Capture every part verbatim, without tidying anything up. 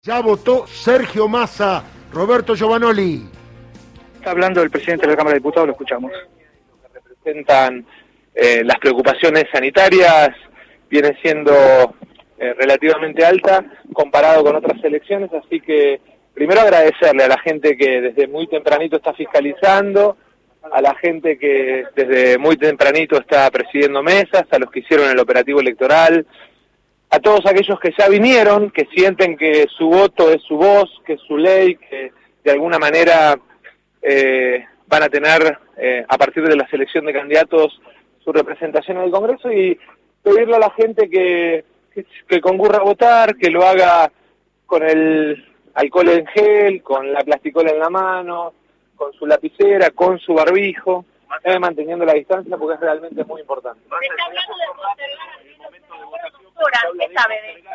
Ya votó Sergio Massa. Roberto Giovanoli. Está hablando el presidente de la Cámara de Diputados, lo escuchamos. Representan eh, las preocupaciones sanitarias, viene siendo eh, relativamente alta comparado con otras elecciones, así que primero agradecerle a la gente que desde muy tempranito está fiscalizando, a la gente que desde muy tempranito está presidiendo mesas, a los que hicieron el operativo electoral, a todos aquellos que ya vinieron, que sienten que su voto es su voz, que es su ley, que de alguna manera eh, van a tener, eh, a partir de la selección de candidatos, su representación en el Congreso, y pedirle a la gente que, que, que concurra a votar, que lo haga con el alcohol en gel, con la plasticola en la mano, con su lapicera, con su barbijo, eh, manteniendo la distancia, porque es realmente muy importante. Se está hablando de postergar el momento de votación. ¿Qué sabe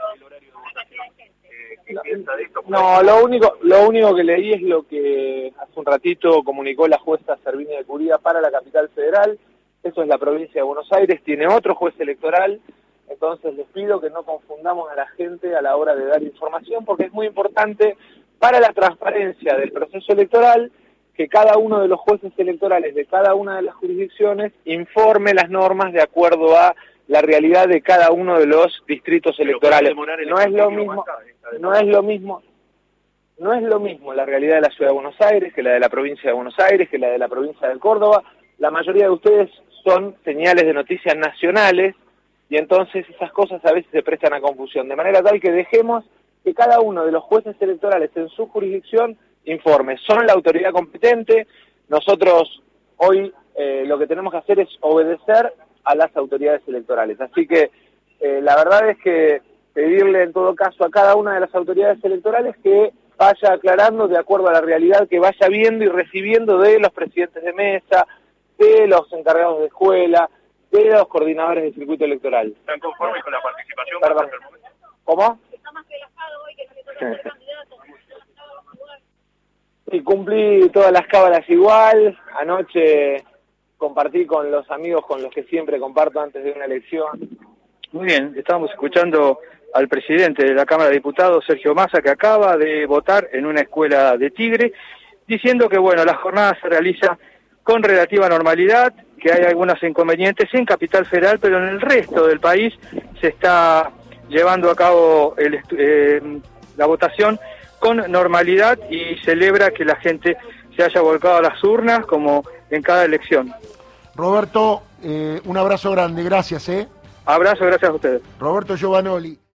de esto? No, lo único, lo único que leí es lo que hace un ratito comunicó la jueza Servinia de Curía para la capital federal. Eso es la provincia de Buenos Aires, tiene otro juez electoral, entonces les pido que no confundamos a la gente a la hora de dar información, porque es muy importante para la transparencia del proceso electoral que cada uno de los jueces electorales de cada una de las jurisdicciones informe las normas de acuerdo a la realidad de cada uno de los distritos electorales. No es lo mismo, no es lo mismo, no es lo mismo la realidad de la ciudad de Buenos Aires que la de la provincia de Buenos Aires, que la de la provincia de Córdoba. La mayoría de ustedes son señales de noticias nacionales y entonces esas cosas a veces se prestan a confusión, de manera tal que dejemos que cada uno de los jueces electorales en su jurisdicción informe. Son la autoridad competente, nosotros hoy eh, lo que tenemos que hacer es obedecer a las autoridades electorales. Así que eh, la verdad es que pedirle en todo caso a cada una de las autoridades electorales que vaya aclarando de acuerdo a la realidad que vaya viendo y recibiendo de los presidentes de mesa, de los encargados de escuela, de los coordinadores del circuito electoral. ¿Están conformes con la participación? Perdón. ¿Cócómo? Está más relajado hoy que no le toca ser candidato. Sí, cumplí todas las cábalas igual. Anoche compartí con los amigos con los que siempre comparto antes de una elección. Muy bien, estábamos escuchando al presidente de la Cámara de Diputados, Sergio Massa, que acaba de votar en una escuela de Tigre, diciendo que bueno, la jornada se realiza con relativa normalidad, que hay algunos inconvenientes en Capital Federal, pero en el resto del país se está llevando a cabo el, eh, la votación con normalidad y celebra que la gente se haya volcado a las urnas como en cada elección. Roberto, eh, un abrazo grande, gracias. ¿eh? Abrazo, gracias a ustedes. Roberto Giovanoli.